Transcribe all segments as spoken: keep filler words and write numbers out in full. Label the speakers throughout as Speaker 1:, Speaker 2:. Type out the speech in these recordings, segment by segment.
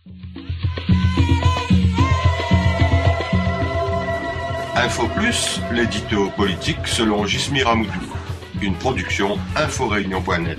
Speaker 1: Info Plus, l'édito politique selon Jismir Amoudou. Une production Inforéunion point net.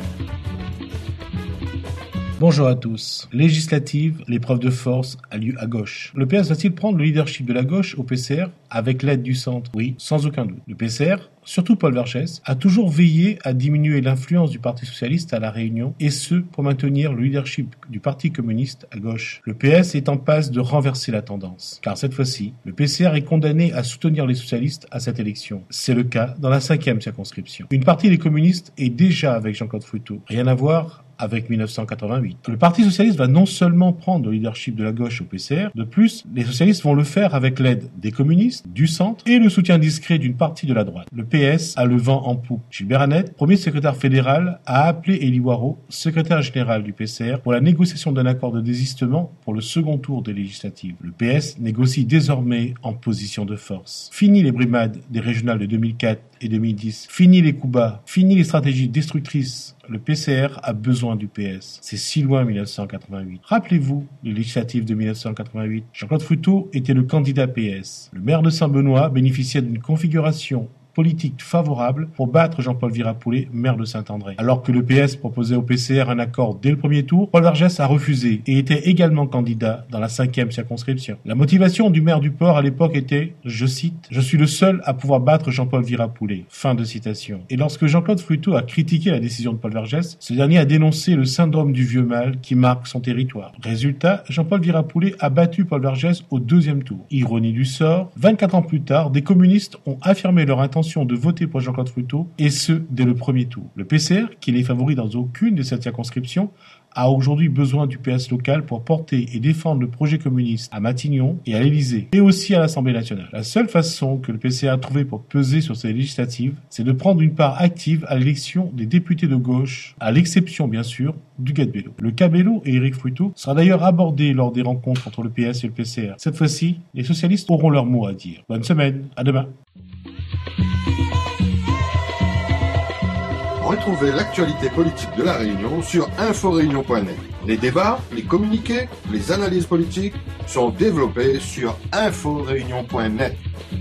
Speaker 2: Bonjour à tous. Législative, l'épreuve de force a lieu à gauche. Le P S va-t-il prendre le leadership de la gauche au P C R avec l'aide du centre? Oui, sans aucun doute. Le P C R, surtout Paul Vergès, a toujours veillé à diminuer l'influence du Parti socialiste à La Réunion, et ce, pour maintenir le leadership du Parti communiste à gauche. Le P S est en passe de renverser la tendance, car cette fois-ci, le P C R est condamné à soutenir les socialistes à cette élection. C'est le cas dans la cinquième circonscription. Une partie des communistes est déjà avec Jean-Claude Fruteau. Rien à voir avec mille neuf cent quatre-vingt-huit. Le Parti socialiste va non seulement prendre le leadership de la gauche au P C R, de plus, les socialistes vont le faire avec l'aide des communistes, du centre et le soutien discret d'une partie de la droite. Le P S a le vent en poupe. Gilbert Annette, premier secrétaire fédéral, a appelé Élie Waro, secrétaire général du P C R, pour la négociation d'un accord de désistement pour le second tour des législatives. Le P S négocie désormais en position de force. Fini les brimades des régionales de deux mille quatre et deux mille dix. Fini les coups bas. Fini les stratégies destructrices. Le P C R a besoin du P S. C'est si loin mille neuf cent quatre-vingt-huit. Rappelez-vous les législatives de mille neuf cent quatre-vingt-huit. Jean-Claude Fruteau était le candidat P S. Le maire de Saint-Benoît bénéficiait d'une configuration politique favorable pour battre Jean-Paul Virapoulet, maire de Saint-André. Alors que le P S proposait au P C R un accord dès le premier tour, Paul Vergès a refusé et était également candidat dans la cinquième circonscription. La motivation du maire du Port à l'époque était, je cite, « Je suis le seul à pouvoir battre Jean-Paul Virapoulet ». Fin de citation. Et lorsque Jean-Claude Fruteau a critiqué la décision de Paul Vergès, ce dernier a dénoncé le syndrome du vieux mâle qui marque son territoire. Résultat, Jean-Paul Virapoulet a battu Paul Vergès au deuxième tour. Ironie du sort, vingt-quatre ans plus tard, des communistes ont affirmé leur intention de voter pour Jean-Claude Fruteau, et ce, dès le premier tour. Le P C R, qui n'est favori dans aucune de ces circonscriptions, a aujourd'hui besoin du P S local pour porter et défendre le projet communiste à Matignon et à l'Élysée, et aussi à l'Assemblée nationale. La seule façon que le P C R a trouvé pour peser sur ces législatives, c'est de prendre une part active à l'élection des députés de gauche, à l'exception, bien sûr, du Gad-Bello. Le cas Bello et Éric Fruteau sera d'ailleurs abordé lors des rencontres entre le P S et le P C R. Cette fois-ci, les socialistes auront leur mot à dire. Bonne semaine, à demain.
Speaker 1: Retrouvez l'actualité politique de La Réunion sur Inforéunion point net. Les débats, les communiqués, les analyses politiques sont développés sur Inforéunion point net.